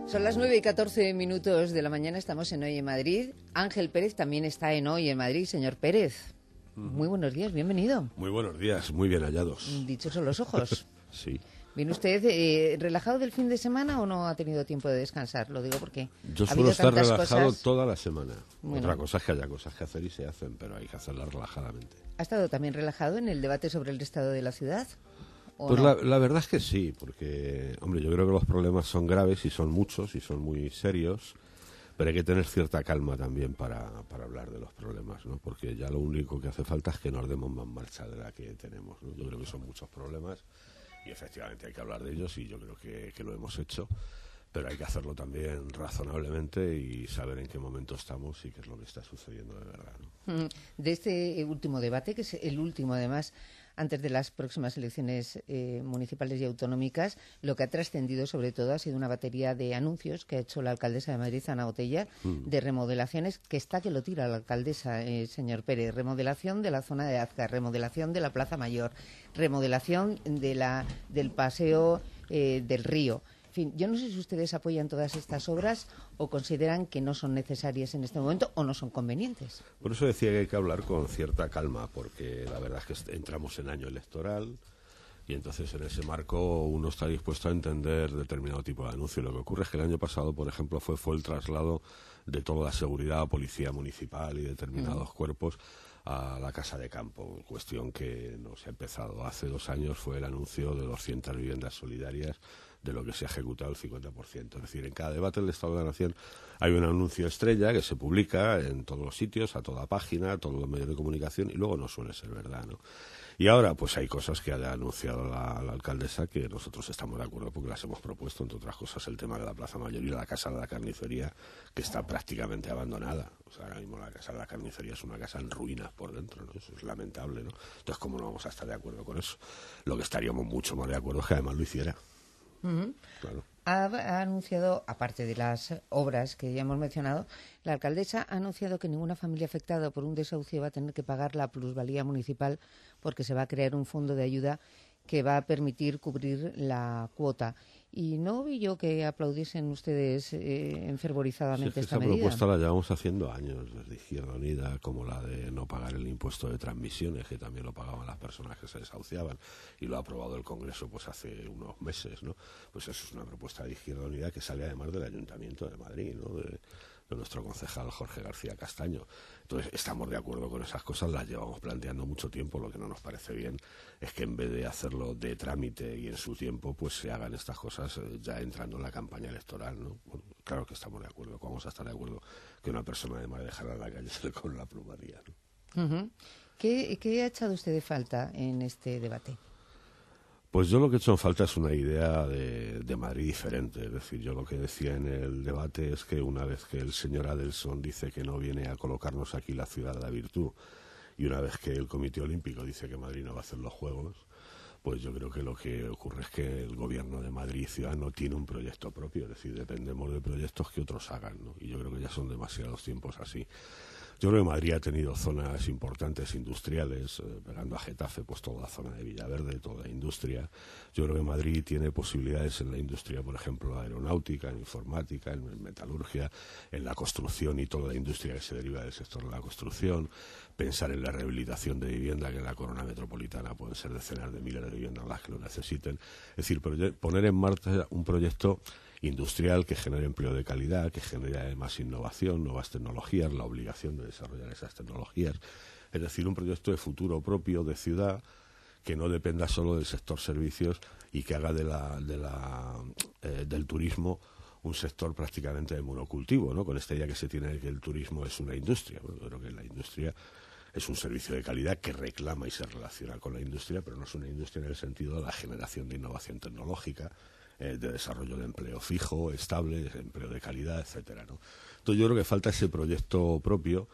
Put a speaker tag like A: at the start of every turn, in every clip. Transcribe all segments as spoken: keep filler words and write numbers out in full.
A: Son las nueve y catorce minutos de la mañana, estamos en Hoy en Madrid. Ángel Pérez también está en Hoy en Madrid. Señor Pérez, uh-huh. Muy buenos días, bienvenido.
B: Muy buenos días, muy bien hallados.
A: Dichos son los ojos.
B: Sí.
A: ¿Viene usted eh, relajado del fin de semana o no ha tenido tiempo de descansar? Lo digo porque
B: yo
A: ha
B: suelo estar relajado
A: cosas...
B: toda la semana.
A: Bueno.
B: Otra cosa es que haya cosas que hacer y se hacen, pero hay que hacerlas relajadamente.
A: ¿Ha estado también relajado en el debate sobre el estado de la ciudad?
B: Pues
A: no?
B: la, la verdad es que sí, porque, hombre, yo creo que los problemas son graves y son muchos y son muy serios, pero hay que tener cierta calma también para, para hablar de los problemas, ¿no? Porque ya lo único que hace falta es que nos demos más marcha de la que tenemos, ¿no? Yo creo que son muchos problemas y efectivamente hay que hablar de ellos y yo creo que, que lo hemos hecho, pero hay que hacerlo también razonablemente y saber en qué momento estamos y qué es lo que está sucediendo de verdad, ¿no?
A: De este último debate, que es el último además antes de las próximas elecciones eh, municipales y autonómicas, lo que ha trascendido sobre todo ha sido una batería de anuncios que ha hecho la alcaldesa de Madrid, Ana Botella, mm. de remodelaciones, que está que lo tira la alcaldesa, eh, señor Pérez. Remodelación de la zona de Azcar, remodelación de la Plaza Mayor, remodelación de la, del paseo eh, del río. En fin, yo no sé si ustedes apoyan todas estas obras o consideran que no son necesarias en este momento o no son convenientes.
B: Por eso decía que hay que hablar con cierta calma, porque la verdad es que entramos en año electoral y entonces en ese marco uno está dispuesto a entender determinado tipo de anuncio. Lo que ocurre es que el año pasado, por ejemplo, fue, fue el traslado de toda la seguridad, policía municipal y determinados mm. cuerpos a la Casa de Campo, cuestión que no se ha empezado. Hace dos años fue el anuncio de doscientas viviendas solidarias, de lo que se ha ejecutado el cincuenta por ciento. Es decir, en cada debate del Estado de la Nación hay un anuncio estrella que se publica en todos los sitios, a toda página, a todos los medios de comunicación, y luego no suele ser verdad, ¿no? Y ahora, pues hay cosas que ha anunciado la, la alcaldesa que nosotros estamos de acuerdo porque las hemos propuesto, entre otras cosas, el tema de la Plaza Mayor y la Casa de la Carnicería, que está prácticamente abandonada. O sea, ahora mismo la Casa de la Carnicería es una casa en ruinas por dentro, ¿no? Eso es lamentable, ¿no? Entonces, ¿cómo no vamos a estar de acuerdo con eso? Lo que estaríamos mucho más de acuerdo es que además lo hiciera.
A: Uh-huh.
B: Claro.
A: Ha, ha anunciado, aparte de las obras que ya hemos mencionado, la alcaldesa ha anunciado que ninguna familia afectada por un desahucio va a tener que pagar la plusvalía municipal porque se va a crear un fondo de ayuda que va a permitir cubrir la cuota. Y no vi yo que aplaudiesen ustedes eh, enfervorizadamente
B: sí,
A: esta
B: esa
A: medida.
B: Esa propuesta la llevamos haciendo años desde Izquierda Unida, como la de no pagar el impuesto de transmisiones, que también lo pagaban las personas que se desahuciaban, y lo ha aprobado el Congreso pues hace unos meses, ¿no? Pues eso es una propuesta de Izquierda Unida que sale además del Ayuntamiento de Madrid, ¿no? De, de nuestro concejal Jorge García Castaño. Entonces, estamos de acuerdo con esas cosas, las llevamos planteando mucho tiempo. Lo que no nos parece bien es que en vez de hacerlo de trámite y en su tiempo, pues se hagan estas cosas eh, ya entrando en la campaña electoral, ¿no? Bueno, claro que estamos de acuerdo, vamos a estar de acuerdo que una persona además dejarla en la calle con la plusvalía, ¿no?
A: Uh-huh. ¿Qué, ¿Qué ha echado usted de falta en este debate?
B: Pues yo lo que he hecho en falta es una idea de, de Madrid diferente. Es decir, yo lo que decía en el debate es que una vez que el señor Adelson dice que no viene a colocarnos aquí la ciudad de la virtud y una vez que el Comité Olímpico dice que Madrid no va a hacer los Juegos, pues yo creo que lo que ocurre es que el gobierno de Madrid Ciudad no tiene un proyecto propio. Es decir, dependemos de proyectos que otros hagan, ¿no? Y yo creo que ya son demasiados tiempos así. Yo creo que Madrid ha tenido zonas importantes industriales, eh, pegando a Getafe, pues toda la zona de Villaverde, toda la industria. Yo creo que Madrid tiene posibilidades en la industria, por ejemplo, aeronáutica, en informática, en metalurgia, en la construcción y toda la industria que se deriva del sector de la construcción. Pensar en la rehabilitación de vivienda, que en la corona metropolitana pueden ser decenas de miles de viviendas las que lo necesiten. Es decir, poner en marcha un proyecto industrial que genere empleo de calidad, que genere además innovación, nuevas tecnologías, la obligación de desarrollar esas tecnologías. Es decir, un proyecto de futuro propio de ciudad que no dependa solo del sector servicios y que haga de la, de la, eh, del turismo un sector prácticamente de monocultivo, ¿no? Con esta idea que se tiene de que el turismo es una industria. Bueno, creo que la industria es un servicio de calidad que reclama y se relaciona con la industria, pero no es una industria en el sentido de la generación de innovación tecnológica, de desarrollo de empleo fijo, estable, de empleo de calidad, etcétera, ¿no? Entonces yo creo que falta ese proyecto propio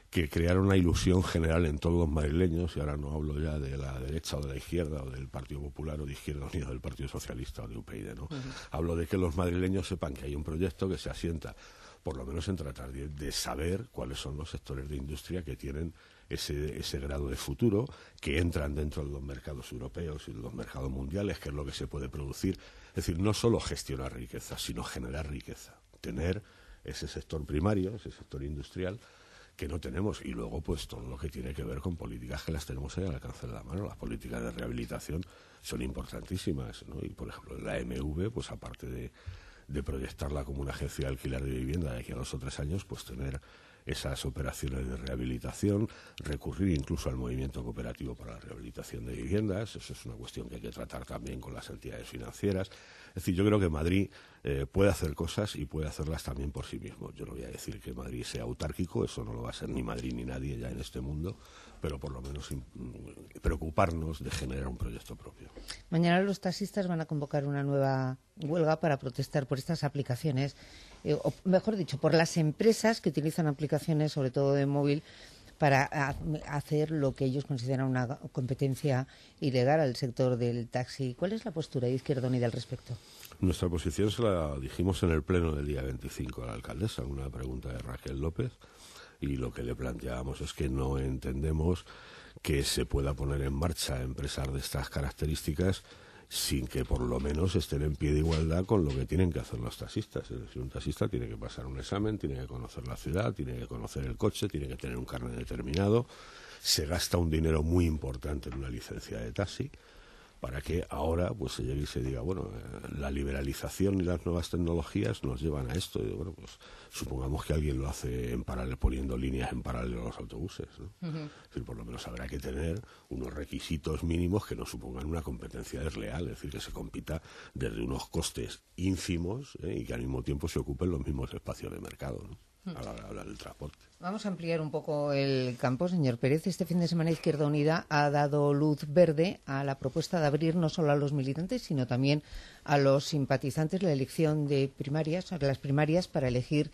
B: que crearon una ilusión general en todos los madrileños, y ahora no hablo ya de la derecha o de la izquierda o del Partido Popular o de Izquierda Unida del Partido Socialista o de U P Y D, ¿no? Uh-huh. Hablo de que los madrileños sepan que hay un proyecto que se asienta por lo menos en tratar de, de saber cuáles son los sectores de industria que tienen ese, ese grado de futuro, que entran dentro de los mercados europeos y de los mercados mundiales, que es lo que se puede producir. Es decir, no solo gestionar riqueza, sino generar riqueza, tener ese sector primario, ese sector industrial que no tenemos, y luego pues todo lo que tiene que ver con políticas que las tenemos ahí al alcance de la mano. Las políticas de rehabilitación son importantísimas, ¿no? Y por ejemplo la M V, pues aparte de, de proyectarla como una agencia de alquiler de vivienda de aquí a dos o tres años, pues tener esas operaciones de rehabilitación, recurrir incluso al movimiento cooperativo para la rehabilitación de viviendas. Eso es una cuestión que hay que tratar también con las entidades financieras. Es decir, yo creo que Madrid eh, puede hacer cosas y puede hacerlas también por sí mismo. Yo no voy a decir que Madrid sea autárquico, eso no lo va a ser ni Madrid ni nadie ya en este mundo, pero por lo menos preocuparnos de generar un proyecto propio.
A: Mañana los taxistas van a convocar una nueva huelga para protestar por estas aplicaciones, eh, o mejor dicho, por las empresas que utilizan aplicaciones, sobre todo de móvil, para a, hacer lo que ellos consideran una competencia ilegal al sector del taxi. ¿Cuál es la postura de Izquierda Unida al respecto?
B: Nuestra posición se la dijimos en el pleno del día veinticinco a la alcaldesa, una pregunta de Raquel López, y lo que le planteábamos es que no entendemos que se pueda poner en marcha empresas de estas características sin que por lo menos estén en pie de igualdad con lo que tienen que hacer los taxistas. Es decir, un taxista tiene que pasar un examen, tiene que conocer la ciudad, tiene que conocer el coche, tiene que tener un carnet determinado, se gasta un dinero muy importante en una licencia de taxi, para que ahora pues se llegue y se diga, bueno, eh, la liberalización y las nuevas tecnologías nos llevan a esto. Y, bueno, pues supongamos que alguien lo hace en paralelo, poniendo líneas en paralelo a los autobuses, ¿no? Uh-huh. Es decir, por lo menos habrá que tener unos requisitos mínimos que no supongan una competencia desleal, es decir, que se compita desde unos costes ínfimos, ¿eh? Y que al mismo tiempo se ocupen los mismos espacios de mercado, ¿no? A la hora de hablar del transporte.
A: Vamos a ampliar un poco el campo, señor Pérez. Este fin de semana Izquierda Unida ha dado luz verde a la propuesta de abrir no solo a los militantes, sino también a los simpatizantes la elección de primarias, las primarias para elegir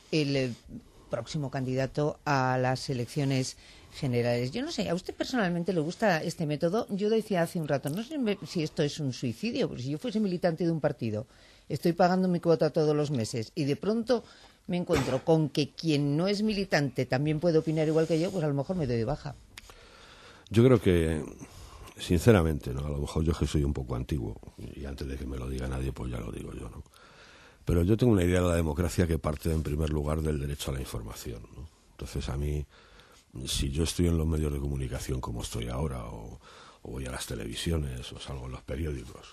A: el próximo candidato a las elecciones generales. Yo no sé, ¿a usted personalmente le gusta este método? Yo decía hace un rato, no sé si esto es un suicidio, porque si yo fuese militante de un partido, estoy pagando mi cuota todos los meses y de pronto me encuentro con que quien no es militante también puede opinar igual que yo, pues a lo mejor me doy de baja.
B: Yo creo que, sinceramente, ¿no? A lo mejor yo que soy un poco antiguo, y antes de que me lo diga nadie, pues ya lo digo yo, ¿no? Pero yo tengo una idea de la democracia que parte, en primer lugar, del derecho a la información, ¿no? Entonces, a mí, si yo estoy en los medios de comunicación como estoy ahora, o, o voy a las televisiones, o salgo en los periódicos,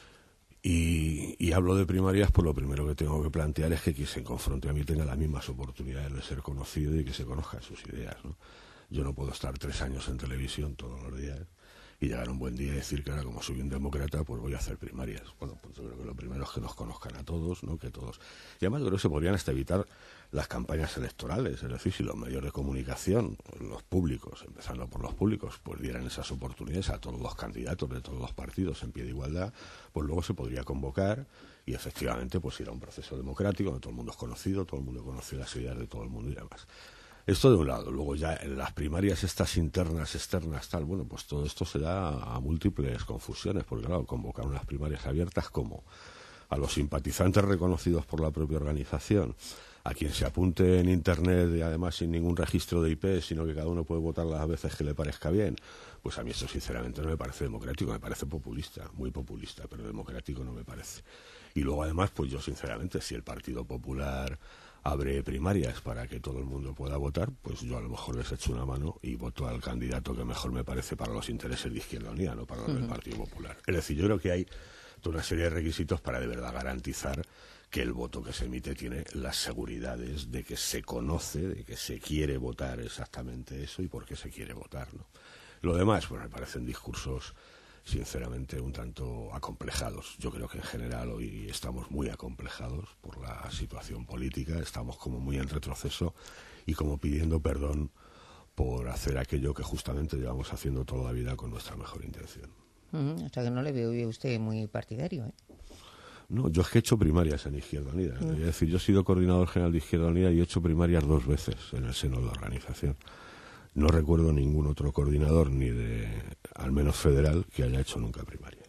B: Y, y hablo de primarias, pues lo primero que tengo que plantear es que quien se confronte a mí tenga las mismas oportunidades de ser conocido y que se conozcan sus ideas, ¿no? Yo no puedo estar tres años en televisión todos los días y llegar un buen día y decir que ahora, como soy un demócrata, pues voy a hacer primarias. Bueno, pues yo creo que lo primero es que nos conozcan a todos, ¿no? Que todos. Y además yo creo que se podrían hasta evitar las campañas electorales, es decir, si los medios de comunicación, los públicos, empezando por los públicos, pues dieran esas oportunidades a todos los candidatos de todos los partidos en pie de igualdad, pues luego se podría convocar y efectivamente pues ir a un proceso democrático donde todo el mundo es conocido, todo el mundo conoce las ideas de todo el mundo y demás. Esto de un lado. Luego ya en las primarias estas internas, externas, tal, bueno, pues todo esto se da a múltiples confusiones, porque claro, convocar unas primarias abiertas como a los simpatizantes reconocidos por la propia organización, a quien se apunte en internet y además sin ningún registro de I P, sino que cada uno puede votar las veces que le parezca bien, pues a mí eso sinceramente no me parece democrático, me parece populista, muy populista, pero democrático no me parece. Y luego además, pues yo sinceramente, si el Partido Popular abre primarias para que todo el mundo pueda votar, pues yo a lo mejor les echo una mano y voto al candidato que mejor me parece para los intereses de Izquierda Unida, no para los uh-huh. del Partido Popular. Es decir, yo creo que hay toda una serie de requisitos para de verdad garantizar que el voto que se emite tiene las seguridades de que se conoce, de que se quiere votar exactamente eso y por qué se quiere votar, ¿no? Lo demás, bueno, me parecen discursos sinceramente un tanto acomplejados. Yo creo que en general hoy estamos muy acomplejados por la situación política, estamos como muy en retroceso y como pidiendo perdón por hacer aquello que justamente llevamos haciendo toda la vida con nuestra mejor intención.
A: Uh-huh. O sea que no le veo a usted muy partidario, ¿eh?
B: No, yo es que he hecho primarias en Izquierda Unida. Mm. Es decir, yo he sido coordinador general de Izquierda Unida y he hecho primarias dos veces en el seno de la organización. No recuerdo ningún otro coordinador, ni de, al menos federal, que haya hecho nunca primarias.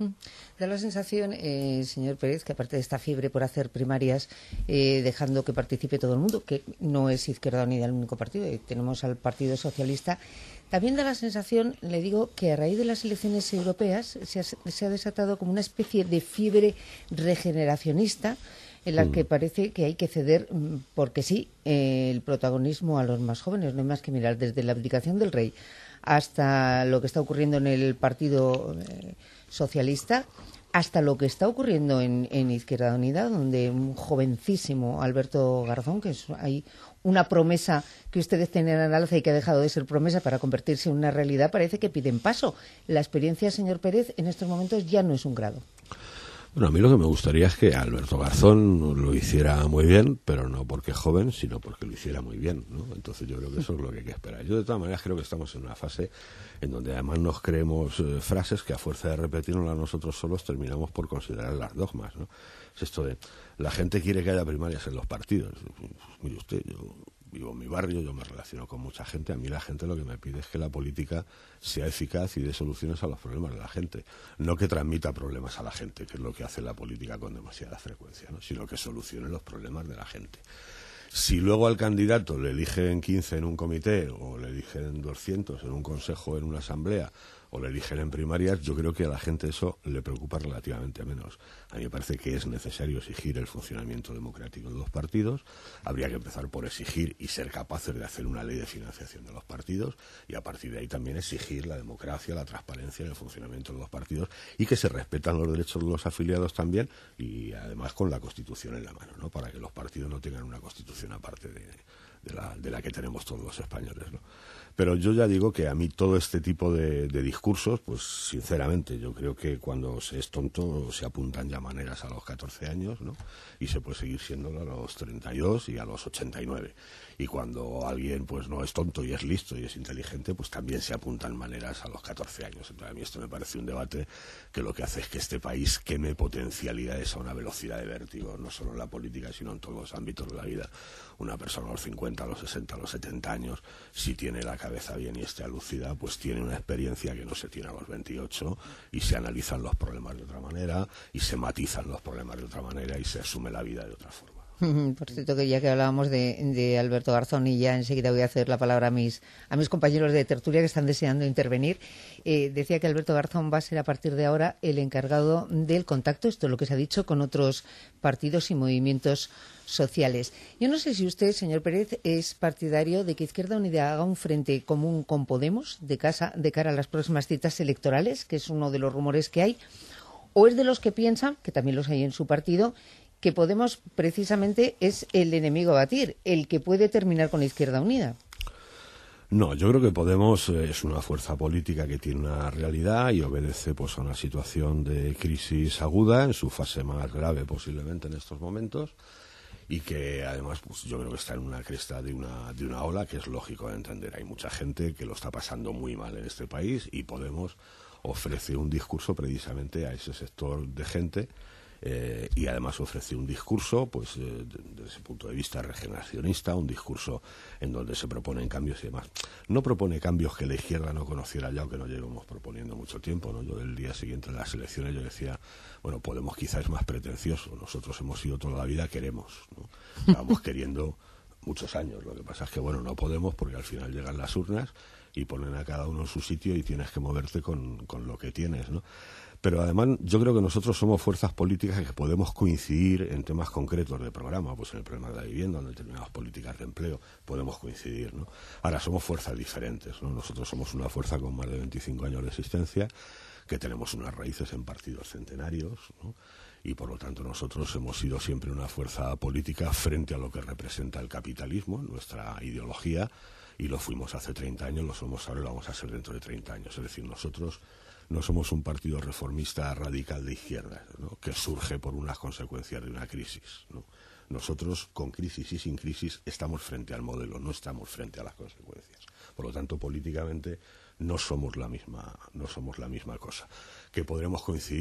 A: Da la sensación, eh, señor Pérez, que aparte de esta fiebre por hacer primarias, eh, dejando que participe todo el mundo, que no es Izquierda Unida el único partido, eh, tenemos al Partido Socialista, también da la sensación, le digo, que a raíz de las elecciones europeas se ha, se ha desatado como una especie de fiebre regeneracionista en la mm. que parece que hay que ceder, porque sí, eh, el protagonismo a los más jóvenes. No hay más que mirar desde la abdicación del rey hasta lo que está ocurriendo en el Partido eh, Socialista, hasta lo que está ocurriendo en, en Izquierda Unida, donde un jovencísimo Alberto Garzón, que es hay una promesa que ustedes tenían en alza y que ha dejado de ser promesa para convertirse en una realidad, parece que piden paso. La experiencia, señor Pérez, en estos momentos ya no es un grado.
B: Bueno, a mí lo que me gustaría es que Alberto Garzón lo hiciera muy bien, pero no porque es joven, sino porque lo hiciera muy bien, ¿no? Entonces yo creo que eso es lo que hay que esperar. Yo de todas maneras creo que estamos en una fase en donde además nos creemos eh, frases que a fuerza de repetirnos nosotros solos terminamos por considerar las dogmas, ¿no? Es esto de, la gente quiere que haya primarias en los partidos. Mire usted, yo vivo en mi barrio, yo me relaciono con mucha gente, a mí la gente lo que me pide es que la política sea eficaz y dé soluciones a los problemas de la gente, no que transmita problemas a la gente, que es lo que hace la política con demasiada frecuencia, ¿no? Sino que solucione los problemas de la gente. Si luego al candidato le eligen quince en un comité o le eligen doscientos en un consejo, en una asamblea, o le eligen en primarias, yo creo que a la gente eso le preocupa relativamente menos. A mí me parece que es necesario exigir el funcionamiento democrático de los partidos. Habría que empezar por exigir y ser capaces de hacer una ley de financiación de los partidos, y a partir de ahí también exigir la democracia, la transparencia en el funcionamiento de los partidos, y que se respetan los derechos de los afiliados también, y además con la Constitución en la mano, ¿no? Para que los partidos no tengan una Constitución aparte de, de, la, de la que tenemos todos los españoles, ¿no? Pero yo ya digo que a mí todo este tipo de, de discursos, pues sinceramente, yo creo que cuando se es tonto se apuntan ya maneras a los catorce años, ¿no? Y se puede seguir siéndolo a los treinta y dos y a los ochenta y nueve. Y cuando alguien pues no es tonto y es listo y es inteligente, pues también se apuntan maneras a los catorce años. Entonces a mí esto me parece un debate que lo que hace es que este país queme potencialidades a una velocidad de vértigo, no solo en la política, sino en todos los ámbitos de la vida. Una persona a los cincuenta, a los sesenta, a los setenta años, si tiene la cabeza bien y esté lúcida, pues tiene una experiencia que no se tiene a los veintiocho, y se analizan los problemas de otra manera, y se matizan los problemas de otra manera, y se asume la vida de otra forma.
A: Por cierto, que ya que hablábamos de, de Alberto Garzón, y ya enseguida voy a hacer la palabra a mis, a mis compañeros de tertulia que están deseando intervenir, eh, decía que Alberto Garzón va a ser a partir de ahora el encargado del contacto, esto es lo que se ha dicho, con otros partidos y movimientos sociales. Yo no sé si usted, señor Pérez, es partidario de que Izquierda Unida haga un frente común con Podemos de, casa, de cara a las próximas citas electorales, que es uno de los rumores que hay, o es de los que piensan, que también los hay en su partido, que Podemos precisamente es el enemigo a batir, el que puede terminar con Izquierda Unida.
B: No, yo creo que Podemos es una fuerza política que tiene una realidad y obedece pues a una situación de crisis aguda, en su fase más grave posiblemente en estos momentos, y que además pues yo creo que está en una cresta de una, de una ola que es lógico de entender. Hay mucha gente que lo está pasando muy mal en este país, y Podemos ofrece un discurso precisamente a ese sector de gente. Eh, y además ofrece un discurso, pues eh, desde ese punto de vista regeneracionista, un discurso en donde se proponen cambios y demás. No propone cambios que la izquierda no conociera ya o que no llevamos proponiendo mucho tiempo, ¿no? Yo del día siguiente de las elecciones yo decía, bueno, Podemos quizás es más pretencioso, nosotros hemos sido toda la vida, queremos, ¿no? Estábamos queriendo muchos años, lo que pasa es que bueno, no podemos porque al final llegan las urnas y ponen a cada uno en su sitio y tienes que moverte con, con lo que tienes, ¿no? Pero además yo creo que nosotros somos fuerzas políticas que podemos coincidir en temas concretos de programa, pues en el problema de la vivienda, en determinadas políticas de empleo, podemos coincidir, ¿no? Ahora somos fuerzas diferentes, ¿no? Nosotros somos una fuerza con más de veinticinco años de existencia, que tenemos unas raíces en partidos centenarios, ¿no? Y por lo tanto nosotros hemos sido siempre una fuerza política frente a lo que representa el capitalismo, nuestra ideología, y lo fuimos hace treinta años, lo somos ahora y lo vamos a ser dentro de treinta años. Es decir, nosotros no somos un partido reformista radical de izquierda, ¿no? Que surge por unas consecuencias de una crisis, ¿no? Nosotros, con crisis y sin crisis, estamos frente al modelo, no estamos frente a las consecuencias. Por lo tanto, políticamente no somos la misma, no somos la misma cosa. ¿Que podremos coincidir?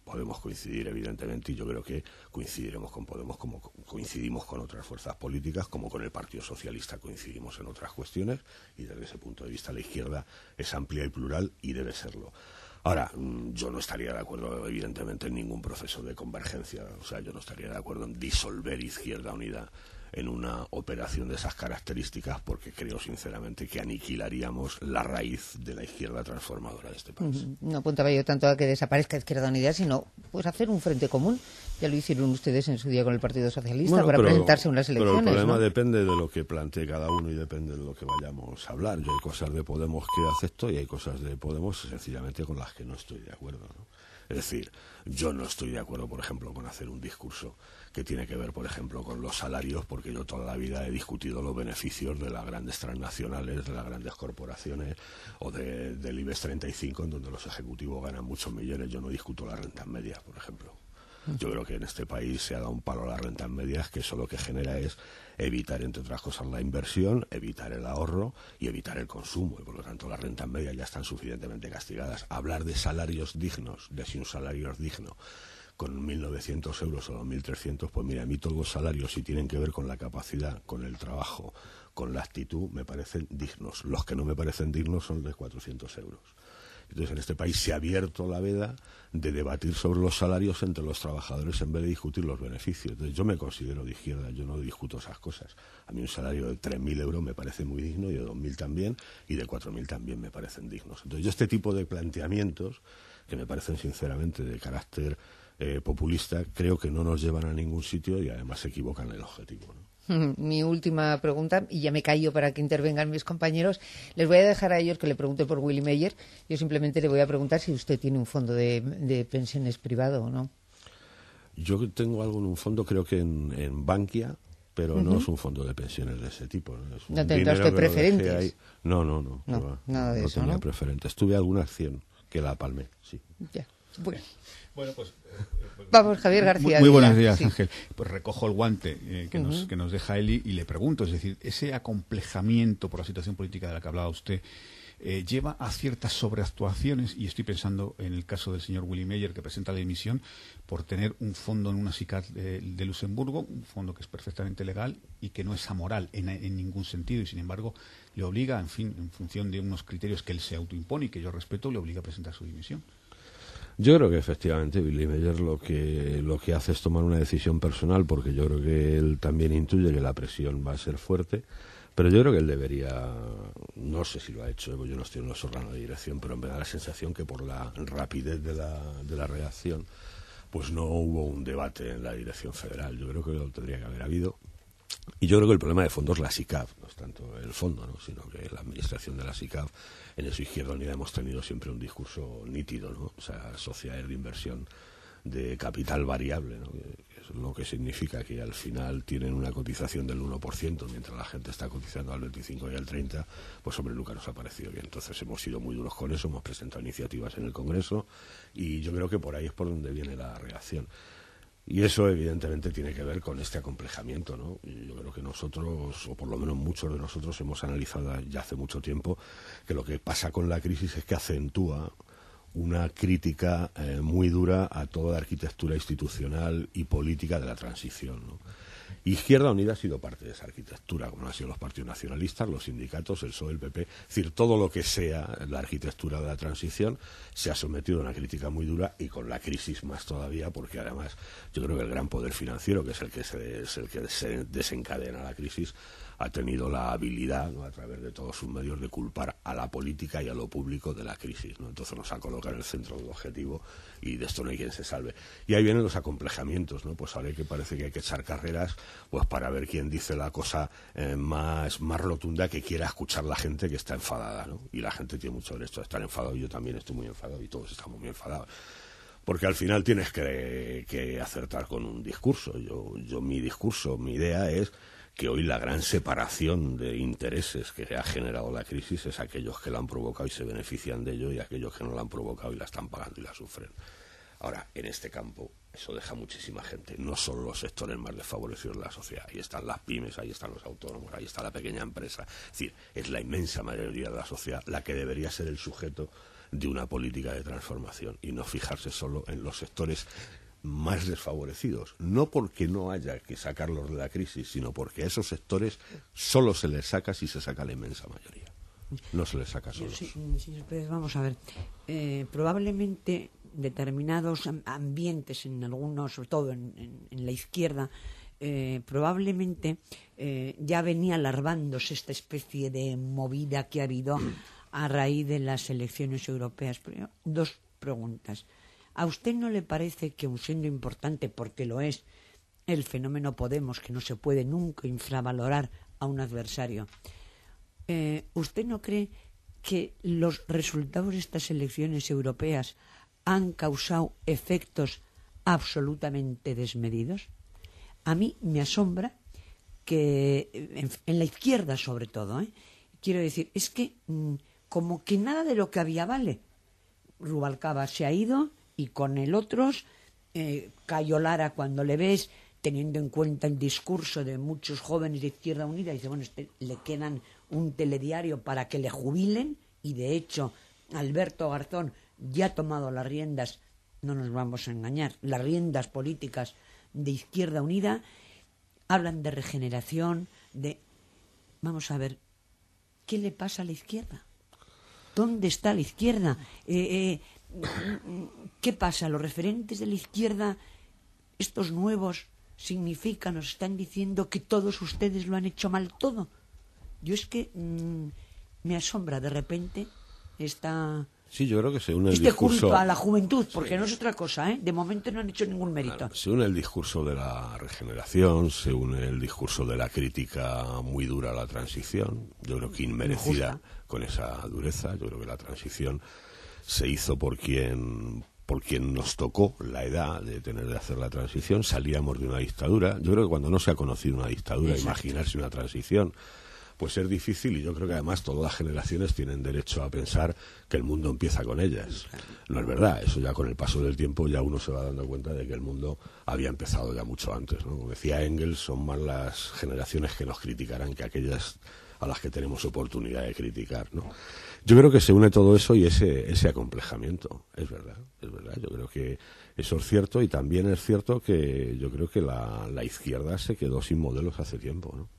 B: podemos coincidir evidentemente, y yo creo que coincidiremos con Podemos como coincidimos con otras fuerzas políticas, como con el Partido Socialista coincidimos en otras cuestiones, y desde ese punto de vista la izquierda es amplia y plural y debe serlo. Ahora, yo no estaría de acuerdo, evidentemente, en ningún proceso de convergencia. O sea, yo no estaría de acuerdo en disolver Izquierda Unida en una operación de esas características, porque creo, sinceramente, que aniquilaríamos la raíz de la izquierda transformadora de este país.
A: No apuntaba yo tanto a que desaparezca Izquierda Unida, sino pues hacer un frente común. Ya lo hicieron ustedes en su día con el Partido Socialista, bueno, para
B: pero,
A: presentarse a unas elecciones.
B: Pero el problema
A: ¿no?
B: depende de lo que plantee cada uno y depende de lo que vayamos a hablar. Yo hay cosas de Podemos que acepto y hay cosas de Podemos sencillamente con las que no estoy de acuerdo, ¿no? Es decir, yo no estoy de acuerdo, por ejemplo, con hacer un discurso que tiene que ver, por ejemplo, con los salarios, porque yo toda la vida he discutido los beneficios de las grandes transnacionales, de las grandes corporaciones o de, del IBEX treinta y cinco, en donde los ejecutivos ganan muchos millones. Yo no discuto las rentas medias, por ejemplo. Yo creo que en este país se ha dado un palo a las rentas medias, que eso lo que genera es evitar, entre otras cosas, la inversión, evitar el ahorro y evitar el consumo. Y por lo tanto las rentas medias ya están suficientemente castigadas. Hablar de salarios dignos, de si un salario es digno, con mil novecientos euros o dos mil trescientos, pues mira, a mí todos los salarios, si tienen que ver con la capacidad, con el trabajo, con la actitud, me parecen dignos. Los que no me parecen dignos son de cuatrocientos euros. Entonces, en este país se ha abierto la veda de debatir sobre los salarios entre los trabajadores en vez de discutir los beneficios. Entonces, yo me considero de izquierda, yo no discuto esas cosas. A mí un salario de tres mil euros me parece muy digno, y de dos mil también, y de cuatro mil también me parecen dignos. Entonces, yo este tipo de planteamientos, que me parecen sinceramente de carácter eh, populista, creo que no nos llevan a ningún sitio y además se equivocan en el objetivo, ¿no?
A: Mi última pregunta, y ya me callo para que intervengan mis compañeros. Les voy a dejar a ellos que le pregunten por Willy Meyer. Yo simplemente le voy a preguntar si usted tiene un fondo de, de pensiones privado o no.
B: Yo tengo algo en un fondo, creo que en, en Bankia, pero uh-huh. no es un fondo de pensiones de ese tipo, ¿no? Es un
A: ¿No tendrá usted preferentes?
B: Ahí. No, no, no.
A: No,
B: no
A: nada de
B: no
A: eso,
B: tenía
A: ¿no?
B: preferentes. Tuve alguna acción que la palmé, sí.
A: Ya, bueno.
C: Bueno, pues...
A: Vamos, Javier García.
C: Muy, muy buenos días,
A: sí.
C: Ángel. Pues recojo el guante eh, que, uh-huh. nos, que nos deja Eli y le pregunto, es decir, ese acomplejamiento por la situación política de la que hablaba usted, eh, lleva a ciertas sobreactuaciones, y estoy pensando en el caso del señor Willy Meyer, que presenta la dimisión por tener un fondo en una SICAV de, de Luxemburgo, un fondo que es perfectamente legal y que no es amoral en, en ningún sentido, y sin embargo le obliga, en fin, en función de unos criterios que él se autoimpone y que yo respeto, le obliga a presentar su dimisión.
B: Yo creo que efectivamente Willy Meyer lo que lo que hace es tomar una decisión personal, porque yo creo que él también intuye que la presión va a ser fuerte, pero yo creo que él debería, no sé si lo ha hecho, yo no estoy en los órganos de dirección, pero me da la sensación que por la rapidez de la, de la reacción, pues no hubo un debate en la dirección federal. Yo creo que lo tendría que haber habido. Y yo creo que el problema de fondo es la SICAV, no es tanto el fondo, ¿no? Sino que la administración de la SICAV, en eso Izquierda Unida hemos tenido siempre un discurso nítido, ¿no? O sea, sociedades de inversión de capital variable, ¿no? Que es lo que significa que al final tienen una cotización del uno por ciento, mientras la gente está cotizando al veinticinco por ciento y al treinta por ciento, pues hombre, nunca nos ha parecido bien. Entonces hemos sido muy duros con eso, hemos presentado iniciativas en el Congreso y yo creo que por ahí es por donde viene la reacción. Y eso evidentemente tiene que ver con este acomplejamiento, ¿no? Y yo creo que nosotros, o por lo menos muchos de nosotros, hemos analizado ya hace mucho tiempo que lo que pasa con la crisis es que acentúa una crítica eh, muy dura a toda la arquitectura institucional y política de la transición, ¿no? Izquierda Unida ha sido parte de esa arquitectura, como han sido los partidos nacionalistas, los sindicatos, el P S O E, el P P. Es decir, todo lo que sea la arquitectura de la transición se ha sometido a una crítica muy dura, y con la crisis más todavía, porque además yo creo que el gran poder financiero, que es el que se, es el que se desencadena la crisis, ha tenido la habilidad, ¿no?, a través de todos sus medios, de culpar a la política y a lo público de la crisis, ¿no? Entonces nos ha colocado en el centro del objetivo y de esto no hay quien se salve. Y ahí vienen los acomplejamientos, ¿no? Pues ahora que parece que hay que echar carreras, pues para ver quién dice la cosa eh, más, más rotunda que quiera escuchar la gente que está enfadada, ¿no? Y la gente tiene mucho derecho a estar enfadado, y yo también estoy muy enfadado y todos estamos muy enfadados. Porque al final tienes que, que acertar con un discurso. Yo, yo mi discurso, mi idea es que hoy la gran separación de intereses que ha generado la crisis es aquellos que la han provocado y se benefician de ello, y aquellos que no la han provocado y la están pagando y la sufren. Ahora, en este campo, eso deja muchísima gente, no son los sectores más desfavorecidos de la sociedad. Ahí están las pymes, ahí están los autónomos, ahí está la pequeña empresa. Es decir, es la inmensa mayoría de la sociedad la que debería ser el sujeto de una política de transformación y no fijarse solo en los sectores más desfavorecidos, no porque no haya que sacarlos de la crisis, sino porque a esos sectores solo se les saca si se saca la inmensa mayoría. No se les saca solos.
D: Sí, señor Pérez, vamos a ver. Eh, probablemente determinados ambientes, en algunos, sobre todo en, en, en la izquierda, eh, probablemente eh, ya venía larvándose esta especie de movida que ha habido a raíz de las elecciones europeas. Pero, dos preguntas. ¿A usted no le parece que, aun siendo importante, porque lo es, el fenómeno Podemos, que no se puede nunca infravalorar a un adversario, eh, ¿usted no cree que los resultados de estas elecciones europeas han causado efectos absolutamente desmedidos? A mí me asombra que, en, en la izquierda sobre todo, ¿eh? quiero decir, es que mmm, como que nada de lo que había vale. Rubalcaba se ha ido y con el otros, eh, Cayo Lara, cuando le ves, teniendo en cuenta el discurso de muchos jóvenes de Izquierda Unida, dice, bueno, este, le quedan un telediario para que le jubilen, y de hecho Alberto Garzón ya ha tomado las riendas, no nos vamos a engañar, las riendas políticas de Izquierda Unida. Hablan de regeneración, de... Vamos a ver, ¿qué le pasa a la izquierda? ¿Dónde está la izquierda? Eh, eh, ¿Qué pasa? ¿Los referentes de la izquierda, estos nuevos, significan, nos están diciendo que todos ustedes lo han hecho mal todo? Yo es que mmm, me asombra de repente esta...
B: Sí, yo creo que se une el
D: este
B: discurso...
D: culto a la juventud, porque
B: sí.
D: no es otra cosa, ¿eh? De momento no han hecho ningún mérito.
B: Claro, se une el discurso de la regeneración, se une el discurso de la crítica muy dura a la transición, yo creo que inmerecida con esa dureza. Yo creo que la transición se hizo por quien... por quien nos tocó la edad de tener de hacer la transición. Salíamos de una dictadura. Yo creo que cuando no se ha conocido una dictadura, exacto, imaginarse una transición pues es difícil, y yo creo que además todas las generaciones tienen derecho a pensar que el mundo empieza con ellas. No es verdad, eso ya con el paso del tiempo ya uno se va dando cuenta de que el mundo había empezado ya mucho antes, ¿no? Como decía Engels, son más las generaciones que nos criticarán que aquellas a las que tenemos oportunidad de criticar, ¿no? Yo creo que se une todo eso y ese, ese acomplejamiento, es verdad, es verdad. Yo creo que eso es cierto, y también es cierto que yo creo que la, la izquierda se quedó sin modelos hace tiempo, ¿no?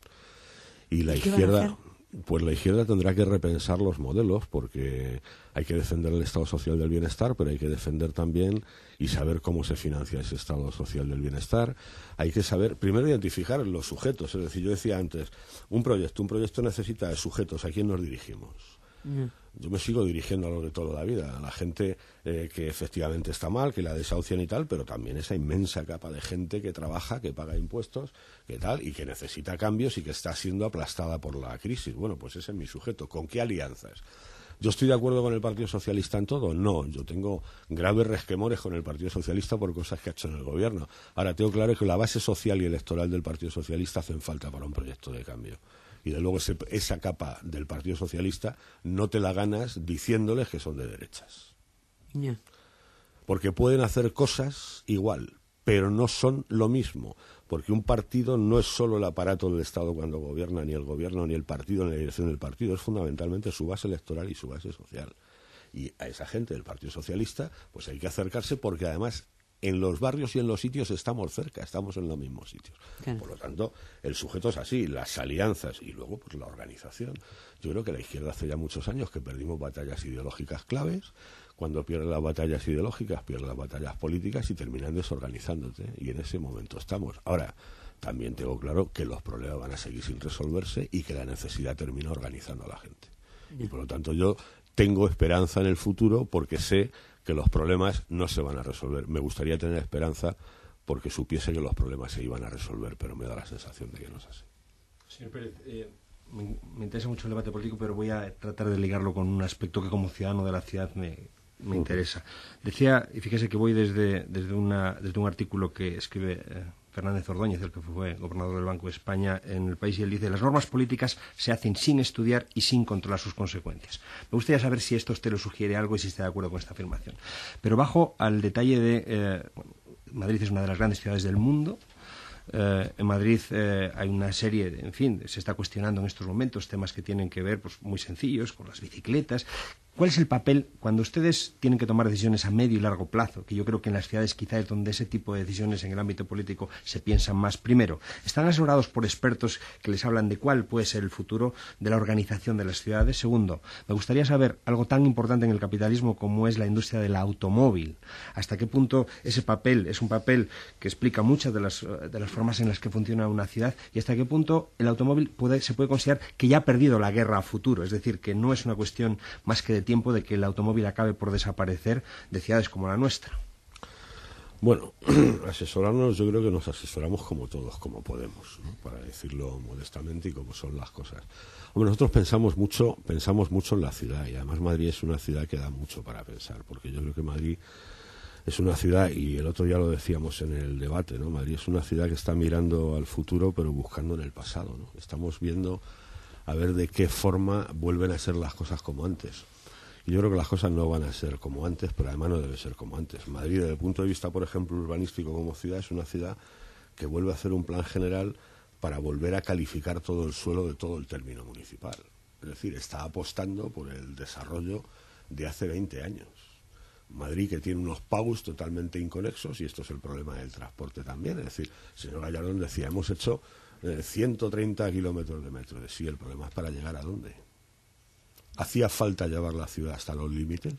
B: Y la izquierda, pues la izquierda tendrá que repensar los modelos, porque hay que defender el Estado Social del Bienestar, pero hay que defender también y saber cómo se financia ese Estado Social del Bienestar. Hay que saber, primero, identificar los sujetos. Es decir, yo decía antes, un proyecto, un proyecto necesita sujetos. ¿A quién nos dirigimos? Mm. Yo me sigo dirigiendo a lo de toda la vida, a la gente eh, que efectivamente está mal, que la desahucian y tal, pero también esa inmensa capa de gente que trabaja, que paga impuestos, que tal, y que necesita cambios y que está siendo aplastada por la crisis. Bueno, pues ese es mi sujeto. ¿Con qué alianzas? ¿Yo estoy de acuerdo con el Partido Socialista en todo? No, yo tengo graves resquemores con el Partido Socialista por cosas que ha hecho en el gobierno. Ahora, tengo claro que la base social y electoral del Partido Socialista hacen falta para un proyecto de cambio. Y de luego ese, esa capa del Partido Socialista no te la ganas diciéndoles que son de derechas.
D: Yeah.
B: Porque pueden hacer cosas igual, pero no son lo mismo. Porque un partido no es solo el aparato del Estado cuando gobierna, ni el gobierno, ni el partido, ni la dirección del partido. Es fundamentalmente su base electoral y su base social. Y a esa gente del Partido Socialista pues hay que acercarse, porque además en los barrios y en los sitios estamos cerca, estamos en los mismos sitios. Claro. Por lo tanto, el sujeto es así, las alianzas y luego pues la organización. Yo creo que la izquierda hace ya muchos años que perdimos batallas ideológicas claves. Cuando pierdes las batallas ideológicas, pierdes las batallas políticas y terminan desorganizándote. Y en ese momento estamos. Ahora, también tengo claro que los problemas van a seguir sin resolverse y que la necesidad termina organizando a la gente. Y por lo tanto yo tengo esperanza en el futuro, porque sé que los problemas no se van a resolver. Me gustaría tener esperanza porque supiese que los problemas se iban a resolver, pero me da la sensación de que no es así.
E: Señor Pérez, eh, me, me interesa mucho el debate político, pero voy a tratar de ligarlo con un aspecto que como ciudadano de la ciudad me, me uh-huh. interesa. Decía, y fíjese que voy desde, desde, una, desde un artículo que escribe eh, Fernández Ordóñez, el que fue gobernador del Banco de España, en El País, y él dice: las normas políticas se hacen sin estudiar y sin controlar sus consecuencias. Me gustaría saber si esto usted le sugiere algo y si está de acuerdo con esta afirmación. Pero bajo al detalle de... Eh, bueno, Madrid es una de las grandes ciudades del mundo. Eh, en Madrid eh, hay una serie, de, en fin, se está cuestionando en estos momentos temas que tienen que ver, pues muy sencillos, con las bicicletas. ¿Cuál es el papel cuando ustedes tienen que tomar decisiones a medio y largo plazo? Que yo creo que en las ciudades quizá es donde ese tipo de decisiones en el ámbito político se piensan más. Primero, ¿están asesorados por expertos que les hablan de cuál puede ser el futuro de la organización de las ciudades? Segundo, me gustaría saber algo tan importante en el capitalismo como es la industria del automóvil. ¿Hasta qué punto ese papel es un papel que explica muchas de las, de las formas en las que funciona una ciudad y hasta qué punto el automóvil puede, se puede considerar que ya ha perdido la guerra a futuro? Es decir, que no es una cuestión más que de tiempo de que el automóvil acabe por desaparecer de ciudades como la nuestra.
B: Bueno, asesorarnos, yo creo que nos asesoramos como todos, como podemos, ¿no? Para decirlo modestamente y como son las cosas. Hombre, nosotros pensamos mucho, pensamos mucho en la ciudad y además Madrid es una ciudad que da mucho para pensar, porque yo creo que Madrid es una ciudad, y el otro día lo decíamos en el debate, ¿no? Madrid es una ciudad que está mirando al futuro pero buscando en el pasado, ¿no? Estamos viendo a ver de qué forma vuelven a ser las cosas como antes. Y yo creo que las cosas no van a ser como antes, pero además no debe ser como antes. Madrid, desde el punto de vista, por ejemplo, urbanístico como ciudad, es una ciudad que vuelve a hacer un plan general para volver a calificar todo el suelo de todo el término municipal. Es decir, está apostando por el desarrollo de hace veinte años. Madrid, que tiene unos P A Us totalmente inconexos, y esto es el problema del transporte también. Es decir, el señor Gallardón decía, hemos hecho eh, ciento treinta kilómetros de metro. Sí, el problema es para llegar a dónde. Hacía falta llevar la ciudad hasta los límites,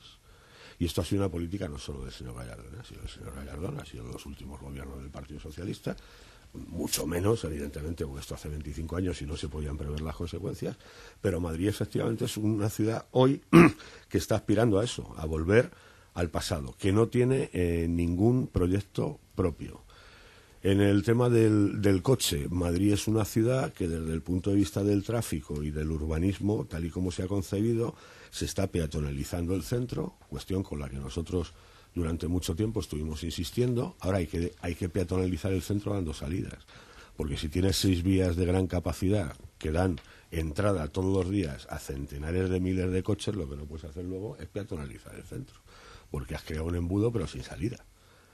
B: y esto ha sido una política no solo del señor Gallardón, ha sido del señor Gallardón, ha sido de los últimos gobiernos del Partido Socialista, mucho menos, evidentemente, porque esto hace veinticinco años y no se podían prever las consecuencias, pero Madrid efectivamente es una ciudad hoy que está aspirando a eso, a volver al pasado, que no tiene eh, ningún proyecto propio. En el tema del, del coche, Madrid es una ciudad que desde el punto de vista del tráfico y del urbanismo, tal y como se ha concebido, se está peatonalizando el centro, cuestión con la que nosotros durante mucho tiempo estuvimos insistiendo. Ahora hay que, hay que peatonalizar el centro dando salidas, porque si tienes seis vías de gran capacidad que dan entrada todos los días a centenares de miles de coches, lo que no puedes hacer luego es peatonalizar el centro, porque has creado un embudo pero sin salida.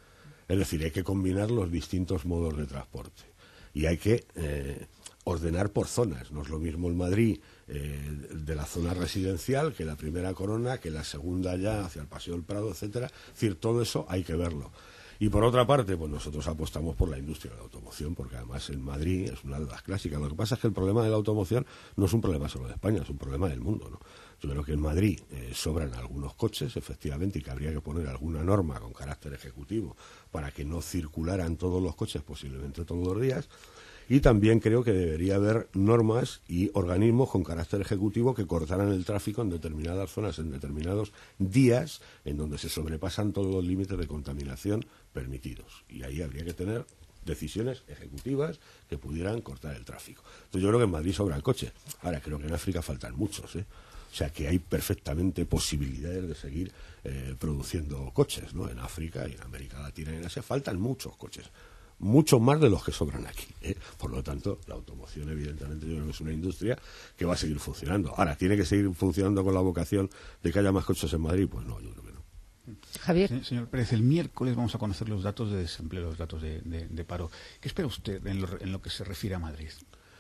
B: Es decir, hay que combinar los distintos modos de transporte y hay que eh, ordenar por zonas. No es lo mismo el Madrid eh, de la zona residencial que la primera Corona, que la segunda ya hacia el Paseo del Prado, etcétera. Es decir, todo eso hay que verlo. Y por otra parte, pues nosotros apostamos por la industria de la automoción, porque además en Madrid es una de las clásicas. Lo que pasa es que el problema de la automoción no es un problema solo de España, es un problema del mundo, ¿no? Yo creo que en Madrid eh, sobran algunos coches, efectivamente, y que habría que poner alguna norma con carácter ejecutivo para que no circularan todos los coches, posiblemente todos los días. Y también creo que debería haber normas y organismos con carácter ejecutivo que cortaran el tráfico en determinadas zonas, en determinados días, en donde se sobrepasan todos los límites de contaminación permitidos. Y ahí habría que tener decisiones ejecutivas que pudieran cortar el tráfico. Entonces yo creo que en Madrid sobra el coche. Ahora, creo que en África faltan muchos, ¿eh? O sea, que hay perfectamente posibilidades de seguir eh, produciendo coches, ¿no? En África y en América Latina y en Asia faltan muchos coches. Mucho más de los que sobran aquí, ¿eh? Por lo tanto, la automoción, evidentemente, yo creo que es una industria que va a seguir funcionando. Ahora, ¿tiene que seguir funcionando con la vocación de que haya más coches en Madrid? Pues no, yo creo que no.
A: Javier.
C: Sí, señor Pérez, el miércoles vamos a conocer los datos de desempleo, los datos de, de, de paro. ¿Qué espera usted en lo, en lo que se refiere a Madrid?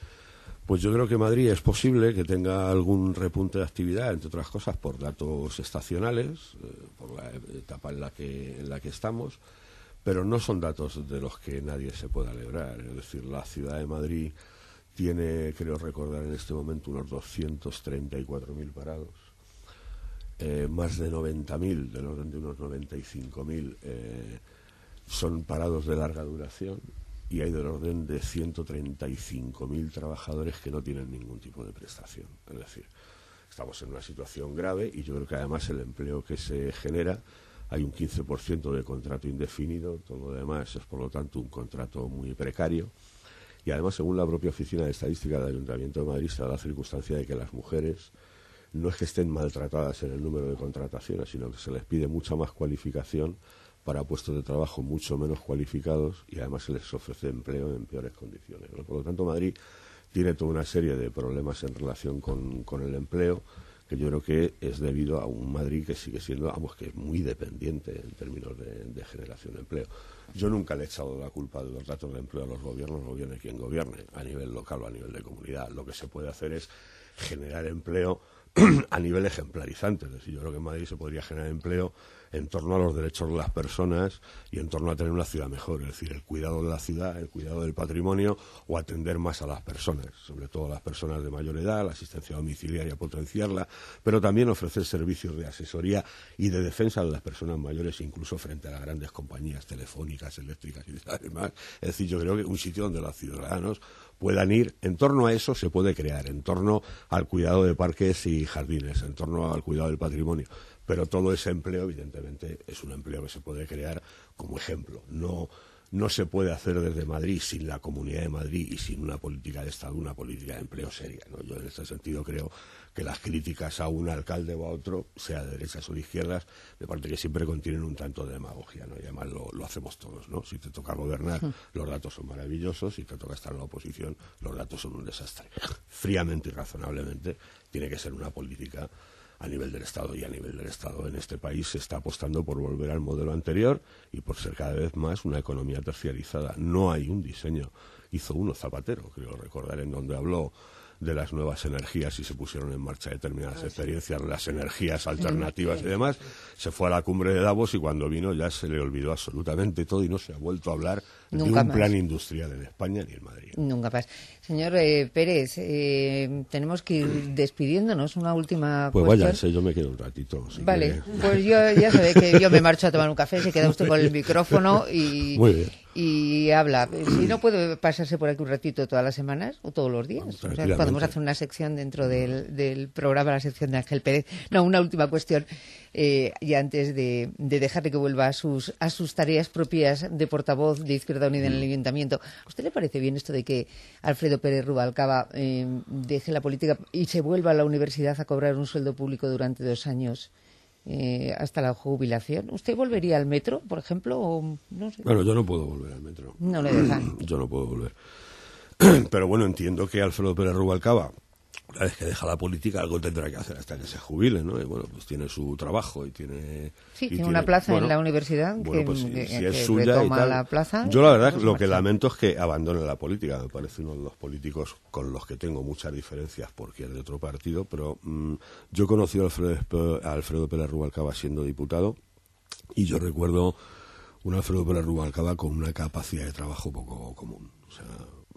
B: Pues yo creo que Madrid es posible que tenga algún repunte de actividad, entre otras cosas por datos estacionales, eh, por la etapa en la que en la que estamos, pero no son datos de los que nadie se pueda alegrar. Es decir, la ciudad de Madrid tiene, creo recordar en este momento, unos doscientos treinta y cuatro mil parados, eh, más de noventa mil, del orden de unos noventa y cinco mil, eh, son parados de larga duración. Y hay del orden de ciento treinta y cinco mil trabajadores que no tienen ningún tipo de prestación. Es decir, estamos en una situación grave y yo creo que además el empleo que se genera, hay un quince por ciento de contrato indefinido, todo lo demás es por lo tanto un contrato muy precario. Y además, según la propia Oficina de Estadística del Ayuntamiento de Madrid, se da la circunstancia de que las mujeres no es que estén maltratadas en el número de contrataciones, sino que se les pide mucha más cualificación para puestos de trabajo mucho menos cualificados y además se les ofrece empleo en peores condiciones, ¿no? Por lo tanto, Madrid tiene toda una serie de problemas en relación con, con el empleo, que yo creo que es debido a un Madrid que sigue siendo, vamos, que es muy dependiente en términos de, de generación de empleo. Yo nunca le he echado la culpa de los datos de empleo a los gobiernos, gobierne quien gobierne, a nivel local o a nivel de comunidad. Lo que se puede hacer es generar empleo a nivel ejemplarizante. Es decir, yo creo que en Madrid se podría generar empleo en torno a los derechos de las personas y en torno a tener una ciudad mejor, es decir, el cuidado de la ciudad, el cuidado del patrimonio o atender más a las personas, sobre todo a las personas de mayor edad, la asistencia domiciliaria, potenciarla, pero también ofrecer servicios de asesoría y de defensa de las personas mayores, incluso frente a las grandes compañías telefónicas, eléctricas y demás. Es decir, yo creo que un sitio donde los ciudadanos puedan ir, en torno a eso se puede crear, en torno al cuidado de parques y jardines, en torno al cuidado del patrimonio. Pero todo ese empleo, evidentemente, es un empleo que se puede crear como ejemplo. No, no se puede hacer desde Madrid sin la Comunidad de Madrid y sin una política de Estado, una política de empleo seria, ¿no? Yo en este sentido creo que las críticas a un alcalde o a otro, sea de derechas o de izquierdas, me parece que siempre contienen un tanto de demagogia, ¿no? Y además lo, lo hacemos todos, ¿no? Si te toca gobernar, sí, los datos son maravillosos, si te toca estar en la oposición, los datos son un desastre. Fríamente y razonablemente tiene que ser una política a nivel del Estado, y a nivel del Estado en este país se está apostando por volver al modelo anterior y por ser cada vez más una economía terciarizada. No hay un diseño. Hizo uno Zapatero, creo recordar, en donde habló de las nuevas energías y se pusieron en marcha determinadas experiencias, las energías alternativas y demás. Se fue a la cumbre de Davos y cuando vino ya se le olvidó absolutamente todo y no se ha vuelto a hablar Nunca de un más. plan industrial en España ni en Madrid.
A: Nunca más. Señor eh, Pérez, eh, tenemos que ir despidiéndonos. Una última
B: pues
A: cuestión.
B: Pues váyanse, yo me quedo un ratito. Si
A: vale,
B: quiere.
A: Pues yo ya sabe que yo me marcho a tomar un café, se queda usted con el micrófono y...
B: Muy bien.
A: Y habla. Si no puede pasarse por aquí un ratito todas las semanas o todos los días. O sea, podemos hacer una sección dentro del, del programa, la sección de Ángel Pérez. No, una última cuestión. Eh, y antes de, de dejarle que vuelva a sus, a sus tareas propias de portavoz de Izquierda Unida en el Ayuntamiento, ¿a usted le parece bien esto de que Alfredo Pérez Rubalcaba eh, deje la política y se vuelva a la universidad a cobrar un sueldo público durante dos años? Eh, hasta la jubilación. ¿Usted volvería al metro, por ejemplo? O, no sé.
B: Bueno, yo no puedo volver al metro.
A: No le dejan.
B: Yo no puedo volver. Pero bueno, entiendo que Alfredo Pérez Rubalcaba, una vez que deja la política, algo tendrá que hacer hasta que se jubile, ¿no? Y bueno, pues tiene su trabajo y tiene...
A: Sí,
B: y
A: tiene, tiene una plaza bueno, en la universidad
B: bueno,
A: que,
B: pues, si,
A: que,
B: si
A: que
B: es suya
A: retoma
B: y tal.
A: la plaza.
B: Yo la verdad lo que lamento es que abandone la política. Me parece uno de los políticos con los que tengo muchas diferencias porque es de otro partido, pero mmm, yo he conocido a Alfredo, a Alfredo Pérez Rubalcaba siendo diputado y yo recuerdo un Alfredo Pérez Rubalcaba con una capacidad de trabajo poco común. O sea,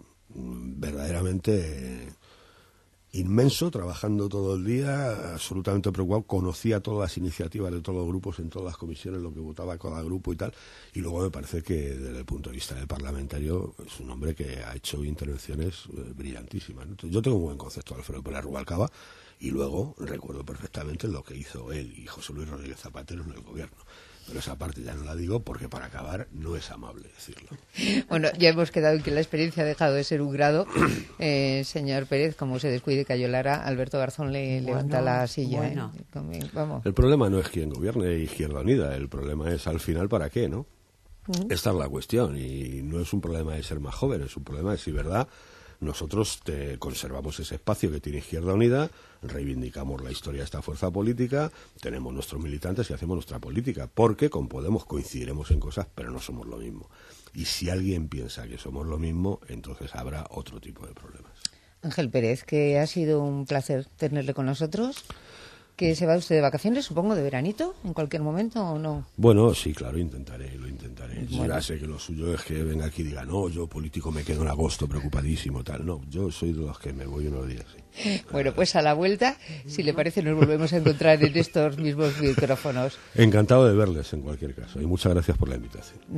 B: verdaderamente... inmenso, trabajando todo el día, absolutamente preocupado, conocía todas las iniciativas de todos los grupos en todas las comisiones, lo que votaba cada grupo y tal, y luego me parece que desde el punto de vista del parlamentario es un hombre que ha hecho intervenciones eh, brillantísimas. Entonces, yo tengo un buen concepto de Alfredo Pérez Rubalcaba y luego recuerdo perfectamente lo que hizo él y José Luis Rodríguez Zapatero en el gobierno. Pero esa parte ya no la digo porque para acabar no es amable decirlo.
A: Bueno, ya hemos quedado en que la experiencia ha dejado de ser un grado. Eh, señor Pérez, como se descuide Cayo Lara, Alberto Garzón le bueno, levanta la silla. Bueno. ¿eh? Vamos.
B: El problema no es quién gobierne Izquierda Unida, el problema es al final para qué, ¿no? Uh-huh. Esta es la cuestión y no es un problema de ser más joven, es un problema de si verdad nosotros te conservamos ese espacio que tiene Izquierda Unida, reivindicamos la historia de esta fuerza política, tenemos nuestros militantes y hacemos nuestra política, porque con Podemos coincidiremos en cosas, pero no somos lo mismo. Y si alguien piensa que somos lo mismo, entonces habrá otro tipo de problemas.
A: Ángel Pérez, que ha sido un placer tenerle con nosotros. ¿Que se va usted de vacaciones, supongo, de veranito, en cualquier momento o no?
B: Bueno, sí, claro, intentaré, lo intentaré.
A: Bueno.
B: Ya sé que lo suyo es que venga aquí y diga, no, yo político me quedo en agosto preocupadísimo, tal. No, yo soy de los que me voy unos días, sí.
A: Bueno, pues a la vuelta, si le parece, nos volvemos a encontrar en estos mismos micrófonos.
B: Encantado de verles en cualquier caso y muchas gracias por la invitación.